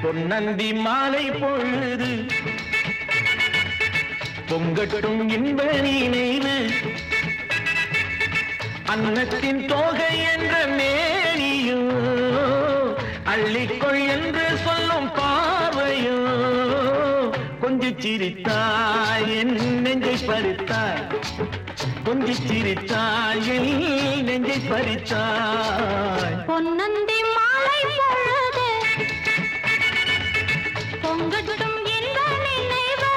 பொன்னந்தி மாலை பொழுது பொங்கட்டும் இன்ப நினைவு அன்னத்தின் தோகை என்ற மேனியோ அள்ளிக்கொள் என்று சொல்லும் பார்வையோ கொஞ்சி சிரித்தாய் என் நெஞ்சை பறித்தாய் கொஞ்சி சிரித்தாய் என் நெஞ்சை பறித்தாய் பொன்னந்தி மாலை பொழுது பொங்கட்டும் இன்ப நினைவு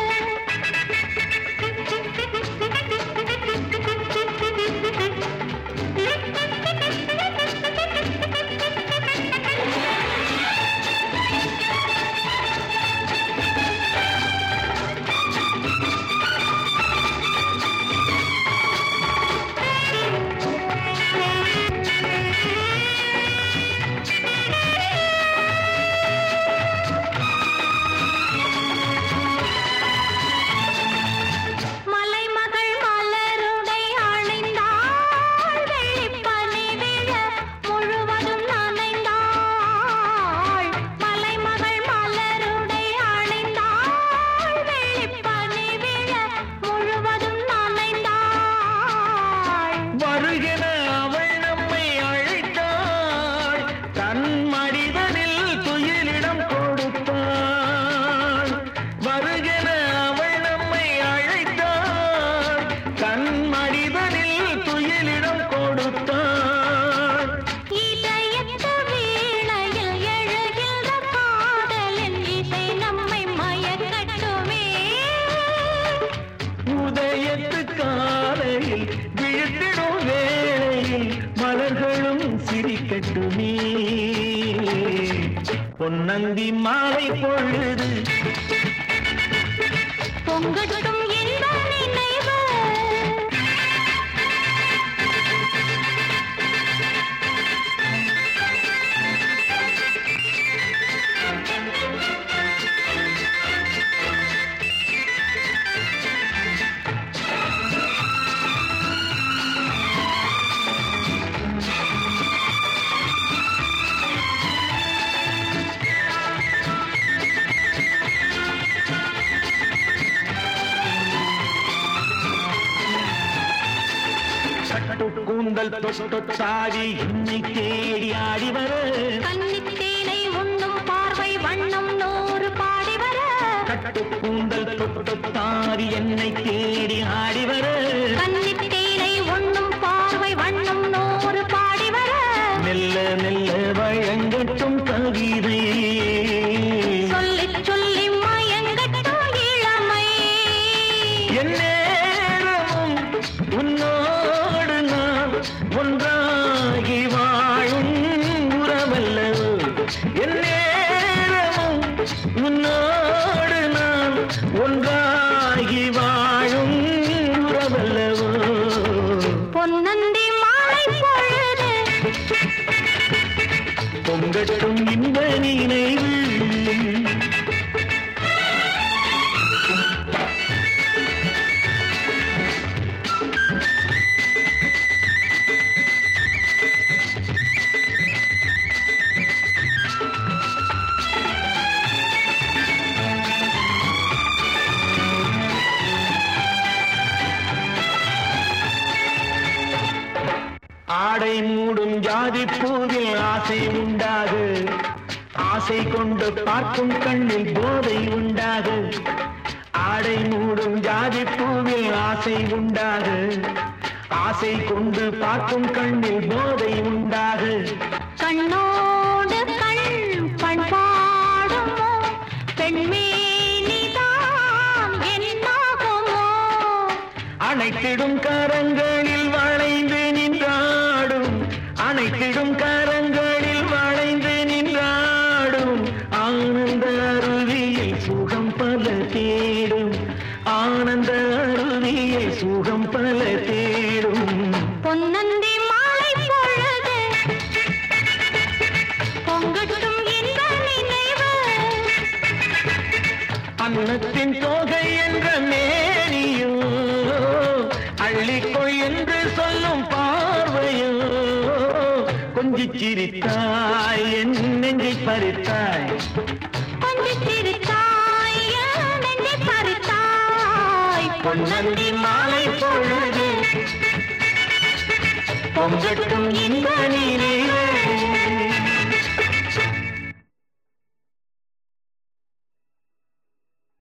விழுத்திடும் வேளையில் மலர்களும் சிரிக்கட்டுமே பொன்னந்தி மாலை பொழுது பொங்கட்டும் இன்ப நினைவு கூந்தல் தொட்டாடி என்னை தேடி ஆடி வர கன்னித்தேனை உண்ணும் பார்வை வண்ணம் நூறு பாடி வர கட்டு கூந்தல் தொட்டாடி என்னை தேடி ஆடி வர கன்னித்தேனை உண்ணும் பார்வை வண்ணம் நூறு பாடி வர மெல்ல மெல்ல வழங்கட்டும் கவிதை சொல்லி சொல்லி மயங்கட்டும் இளமை என்னேரமும் உன்னோடு நான் ஒன்றாகி வாழும் உறவல்லவோ என்னேரமும் உன்னோடு நான் ஒன்றாகி வாழும் உறவல்லவோ பொன்னந்தி மாலை பொழுது பொங்கட்டும் இன்ப நினைவு ஆடை மூடும் ஜாதி பூவில் ஆசை உண்டாகு ஆசை கொண்டு பார்க்கும் கண்ணில் போதை உண்டாகு ஆடை மூடும் ஜாதி பூவில் ஆசை உண்டாகு ஆசை கொண்டு பார்க்கும் கண்ணில் போதை உண்டாகு கண்ணோடு கண் பண்பாடுமோ பெண்மேனிதான் என்னாகுமோ அணைத்திடும் கரங்களில் வளைந்து நின்றாடும் அணைத்திடும் கரங்களில் வளைந்து நின்றாடும் ஆனந்த அருவியை சுகம் பல தேடும் ஆனந்த அருவியை சுகம் பல தேடும் பொன்னந்தி மாலை பொழுது பொங்கட்டும் இன்ப நினைவு அன்னத்தின் தோகை என்ற மேனியோ அள்ளிக்கொள் என்று சொல்லும் பார்வையோ கொஞ்சி சிரித்தாய் என் நெஞ்சை பறித்தாய் பொன்னந்தி மாலை பொழுது பொங்கட்டும் இன்ப நீரே